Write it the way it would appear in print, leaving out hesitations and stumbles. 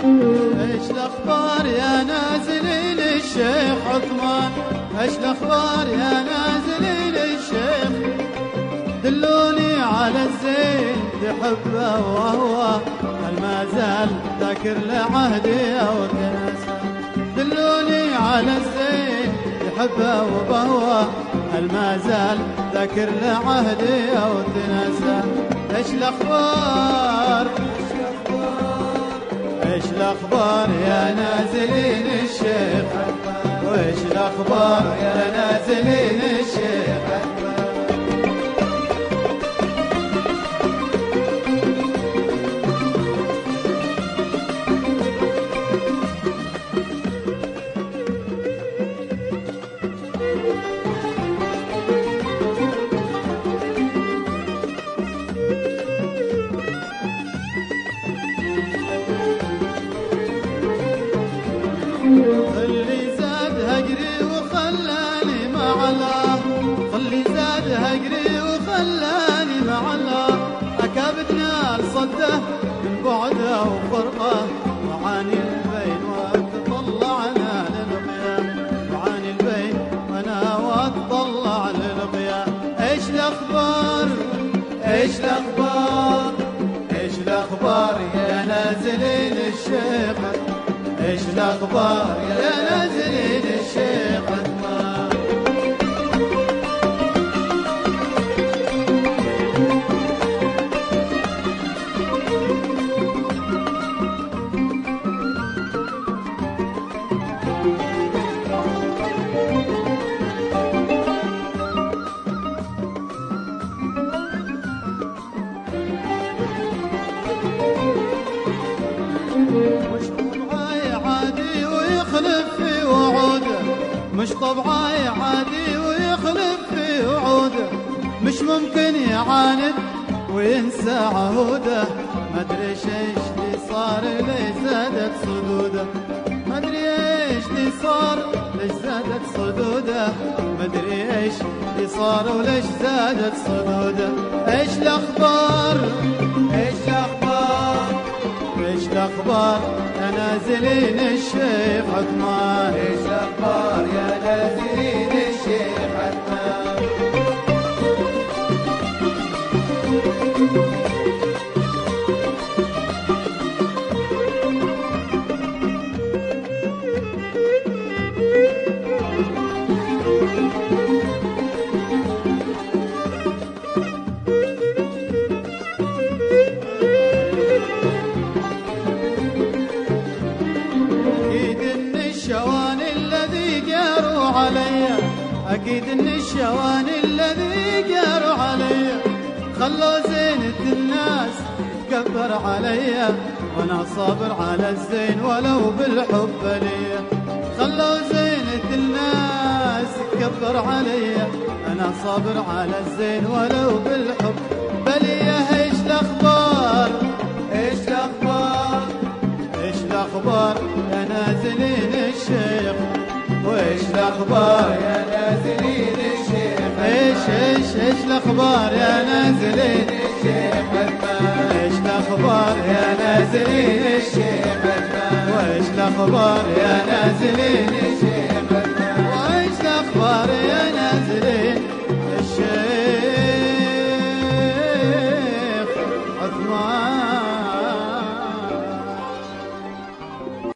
ايش الاخبار يا نازلين الشيخ عثمان؟ ايش الاخبار يا نازلين الشيخ؟ دلوني على الزين تحبه وهو هل ما زال ذاكر لعهدي او تنسى؟ دلوني على الزين تحبه وهو هل ما زال ذاكر لعهدي او تنسى؟ ايش الاخبار؟ ايش الاخبار يا نازلين الشيخ؟ وايش الاخبار يا نازلين الشيخ؟ اللي زاد هجري وخلاني مع الله، اللي زاد هجري وخلاني مع الله، أكابدنا لصده من بعده وفرقه، معاني البين وتطلعنا للقيام، معاني البين وانا واتطلع للقيام. ايش الاخبار؟ ايش الاخبار؟ ايش الاخبار يا نازلين الشيخ؟ ايش الاخبار يا نازلين الشيخ عثمان؟ مش طبعاي عادي ويخلف في وعوده، مش ممكن يعاند وينسى عهوده، مدري ايش اللي صار ليش زادت صدوده، مدري ايش اللي صار ليش زادت صدوده، مدري ايش اللي صار وليش زادت صدوده. ايش الاخبار؟ ايش الاخبار؟ ايش الاخبار يا نازلين الشيخ عثمان؟ ايش الاخبار يا نازلين الشيخ عثمان؟ أكيد إن الشوان الذي جاروا علي خلوا زينة الناس تكبر علي، وأنا صابر على الزين ولو بالحب لي، خلوا زينة الناس تكبر علي، أنا صابر على الزين ولو بالحب بلي. إيش الأخبار؟ إيش الأخبار؟ إيش الأخبار يا نازلين الشيخ؟ وايش الاخبار يا نازلين الشيخ؟ ايش الاخبار يا نازلين الشيخ؟ ايش الاخبار يا نازلين الشيخ؟ وايش الاخبار يا نازلين الشيخ؟ وايش الاخبار يا نازلين